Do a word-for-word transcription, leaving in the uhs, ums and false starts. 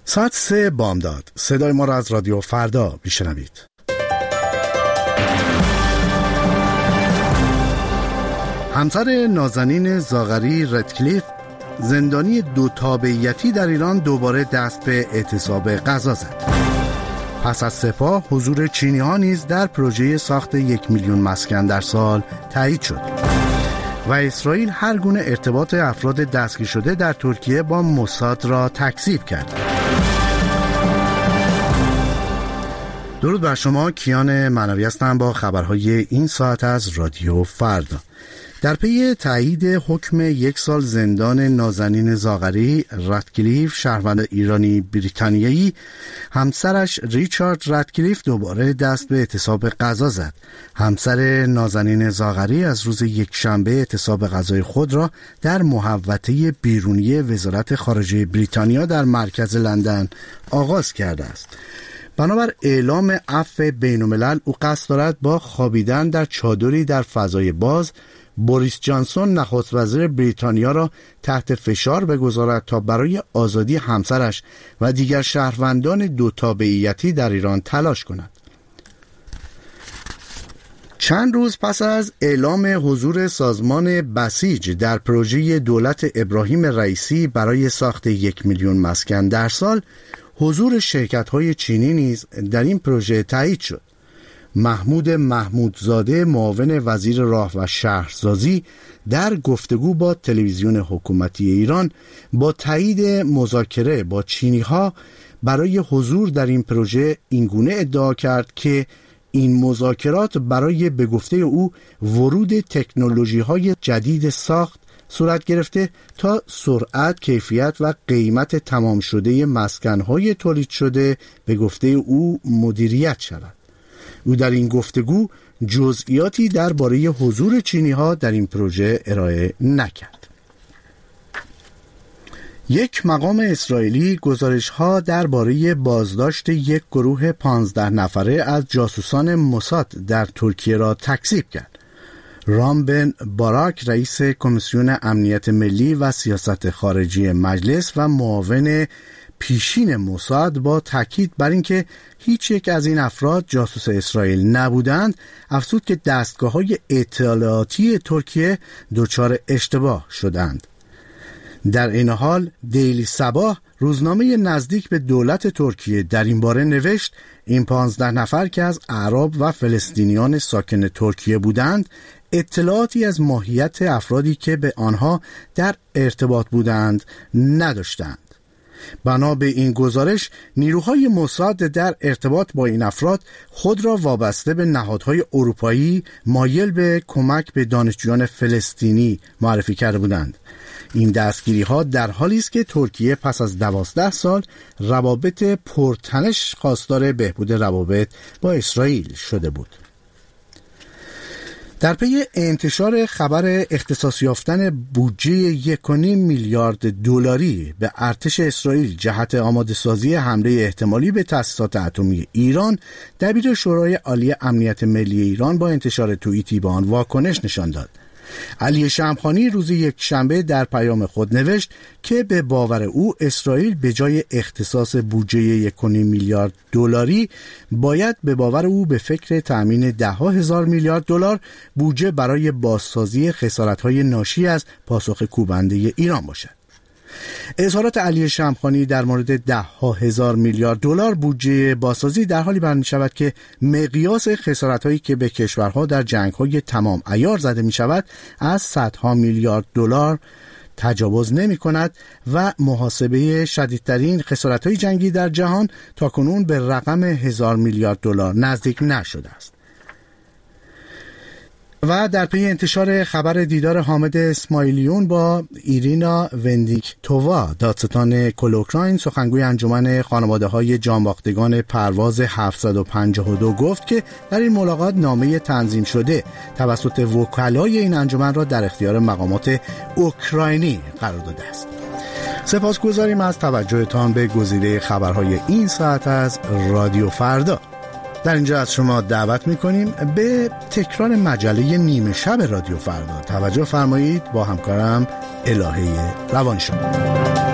ساعت سه بامداد. صدای ما را از رادیو فردا میشنوید. همسر نازنین زاغری ردکلیف، زندانی دو تابعیتی در ایران، دوباره دست به اعتصاب غذا زد. پس از سپاه، حضور چینی ها نیز در پروژه ساخت یک میلیون مسکن در سال تایید شد و اسرائیل هر گونه ارتباط افراد دستگیر شده در ترکیه با موساد را تکذیب کرد. درود بر شما، کیان معنوی هستم با خبرهای این ساعت از رادیو فردا. در پی تایید حکم یک سال زندان نازنین زاغری، ردکلیف، شهروند ایرانی بریتانیایی، همسرش ریچارد ردکلیف دوباره دست به اعتصاب غذا زد. همسر نازنین زاغری از روز یکشنبه اعتصاب غذای خود را در محوطه بیرونی وزارت خارجه بریتانیا در مرکز لندن آغاز کرده است. بنابر اعلام عفو بین‌الملل، او قصد دارد با خوابیدن در چادری در فضای باز بوریس جانسون نخست وزیر بریتانیا را تحت فشار بگذارد تا برای آزادی همسرش و دیگر شهروندان دو تابعیتی در ایران تلاش کند. چند روز پس از اعلام حضور سازمان بسیج در پروژه دولت ابراهیم رئیسی برای ساخت یک میلیون مسکن در سال، حضور شرکت‌های چینی نیز در این پروژه تایید شد. محمود محمودزاده، معاون وزیر راه و شهرسازی، در گفتگو با تلویزیون حکومتی ایران با تایید مذاکره با چینی‌ها برای حضور در این پروژه اینگونه ادعا کرد که این مذاکرات برای به گفته او ورود تکنولوژی‌های جدید ساخت صورت گرفته تا سرعت، کیفیت و قیمت تمام شده مسکن‌های تولید شده به گفته او مدیریت شود. او در این گفتگو جزئیاتی درباره حضور چینی‌ها در این پروژه ارائه نکرد. یک مقام اسرائیلی گزارش‌ها درباره بازداشت یک گروه پانزده نفره از جاسوسان موساد در ترکیه را تکذیب کرد. رام بن باراک، رئیس کمیسیون امنیت ملی و سیاست خارجی مجلس و معاون پیشین موساد، با تاکید بر اینکه هیچ یک از این افراد جاسوس اسرائیل نبودند، افزود که دستگاه‌های اطلاعاتی ترکیه دچار اشتباه شدند. در این حال دیلی صباح، روزنامه نزدیک به دولت ترکیه، در این باره نوشت این پانزده نفر که از اعراب و فلسطینیان ساکن ترکیه بودند، اطلاعاتی از ماهیت افرادی که به آنها در ارتباط بودند نداشتند. بنا به این گزارش، نیروهای موساد در ارتباط با این افراد خود را وابسته به نهادهای اروپایی مایل به کمک به دانشجویان فلسطینی معرفی کرده بودند. این دستگیری ها در حالی است که ترکیه پس از دوازده سال روابط پرتنش خواستار بهبود روابط با اسرائیل شده بود. در پی انتشار خبر اختصاص یافتن بودجه یک و نیم میلیارد دلاری به ارتش اسرائیل جهت آماده سازی حمله احتمالی به تأسیسات اتمی ایران، دبیر شورای عالی امنیت ملی ایران با انتشار توییتی به آن واکنش نشان داد. علی شمخانی روز یکشنبه در پیام خود نوشت که به باور او اسرائیل به جای اختصاص بودجه یک و نیم میلیارد دلاری باید به باور او به فکر تأمین ده ها هزار میلیارد دلار بودجه برای بازسازی خسارت‌های ناشی از پاسخ کوبنده ایران باشد. اظهارات علی شمخانی در مورد ده ها هزار میلیارد دلار بودجه بازسازی در حالی بیان می‌شود که مقیاس خسارت‌هایی که به کشورها در جنگ‌های تمام عیار زده می‌شود از صدها میلیارد دلار تجاوز نمی‌کند و محاسبه شدیدترین خسارت‌های جنگی در جهان تاکنون به رقم هزار میلیارد دلار نزدیک نشده است. و در پی انتشار خبر دیدار حامد اسماعیلیون با ایرینا وندیکتووا، دادستان کل اوکراین، سخنگوی انجمن خانواده‌های جانباختگان پرواز هفتصد و پنجاه و دو گفت که در این ملاقات نامه تنظیم شده توسط وکلای این انجمن را در اختیار مقامات اوکراینی قرار داده است. سپاسگزاریم از توجهتان به گزیده خبرهای این ساعت از رادیو فردا. در اینجا از شما دعوت میکنیم به تکرار مجله نیمه شب رادیو فردا توجه فرمایید. با همکارم الهه روانشناس.